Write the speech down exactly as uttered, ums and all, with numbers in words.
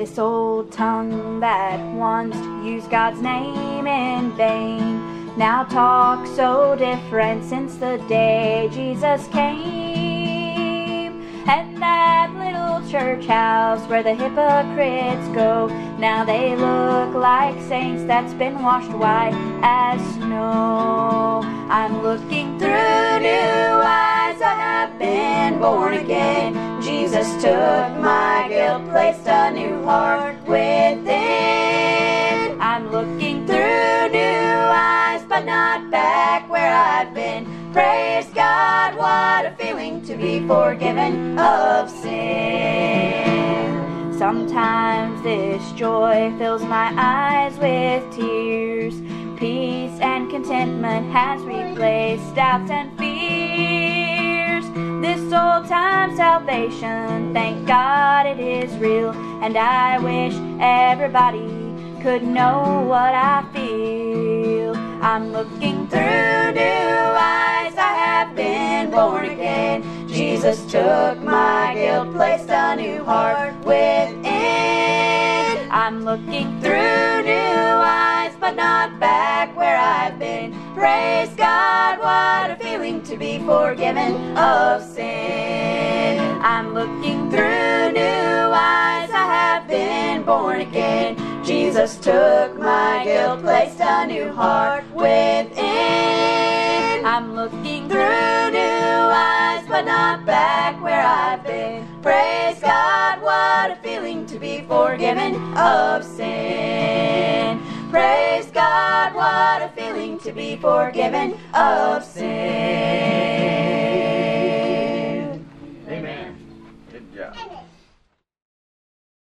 This old tongue that once used God's name in vain now talks so different since the day Jesus came. And that little church house where the hypocrites go, now they look like saints that's been washed white as snow. I'm looking through new eyes, I have been born again. Jesus took my guilt, placed a new heart within. I'm looking through new eyes, but not back where I've been. Praise God, what a feeling to be forgiven of sin. Sometimes this joy fills my eyes with tears. Peace and contentment has replaced doubts and fears. This old-time salvation, thank God it is real, and I wish everybody could know what I feel. I'm looking through new eyes, I have been born again. Jesus took my guilt, placed a new heart within. I'm looking through new eyes, but not back where I've been. Praise God, what a feeling to be forgiven of sin. I'm looking through new eyes, I have been born again. Jesus took my guilt, placed a new heart within. I'm looking through new eyes, but not back where I've been. Praise God, what a feeling to be forgiven of sin. Praise God, what a feeling to be forgiven of sin. Amen. Good job.